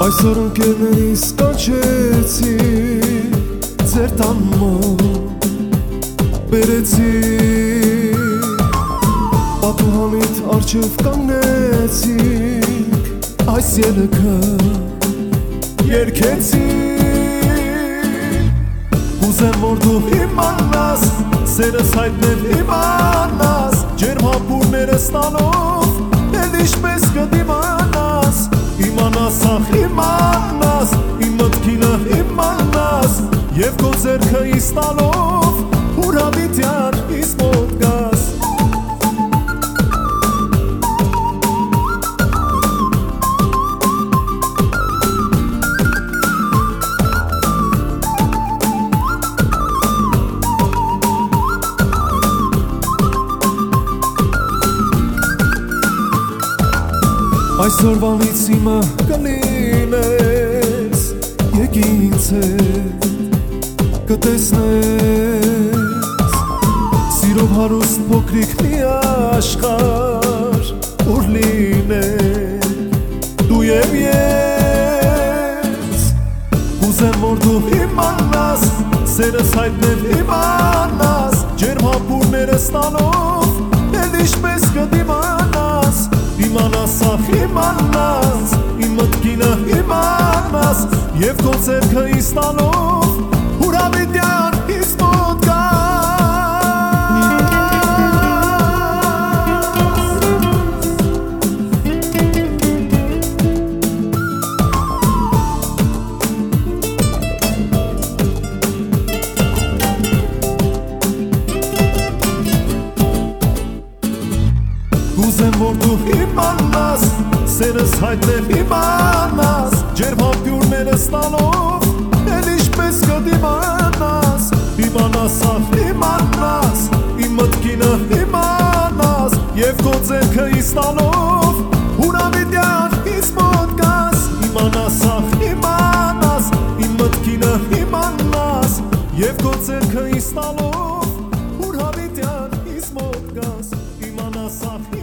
Այսօր ընկերներիս կանչեցի ձեր տան մոտ բերեցի պատուհանիդ առջև կանգնեցինք այս ելքը երկեցին Կուզեմ որ դու իմանաս սերս հայտնել իմանաս ջերմ հապուրներս տանով էլ ինչպես կդիմանաս Իմանաս ախ իմանաս իմ մտքինը իմանաս Եվ քո ձեռքը ինձ տալով ուրավիտյան ինձ մոտ գաս Այսօրվանից իմը կլինես Եկ ինձ հետ կտեսնես Սիրով հարուստ փոքրիկ մի աշխարհ Որ լինենք դու և ես Կուզեմ որ դու իմանաս Սերս հայտնել իմանաս Ջերմ հապուրներս տանով Էլ ինչպես կդիմանաս Իմանաս ախ իմանաս Իմ մտքինը իմանաս Եվ քո ձեռքը ինձ տանով Ուրավիտյան ինձ մոտ Կուզեմ որ դու իմանաս Սերս հայտնել իմանաս Ջերմ հապյուրներս տանով Էլ ինչպես կդիմանաս Իմանաս ախ իմանաս Իմ մտքինը իմանաս Եվ քո ձեռքը ինձ տանով Ուրավիտյան ինձ մոտ գաս Իմանաս ախ իմանաս Իմ մտքինը իմանաս Եվ քո ձեռքը ինձ տանով Ուրավիտյան ինձ մոտ գաս Իմանաս ախ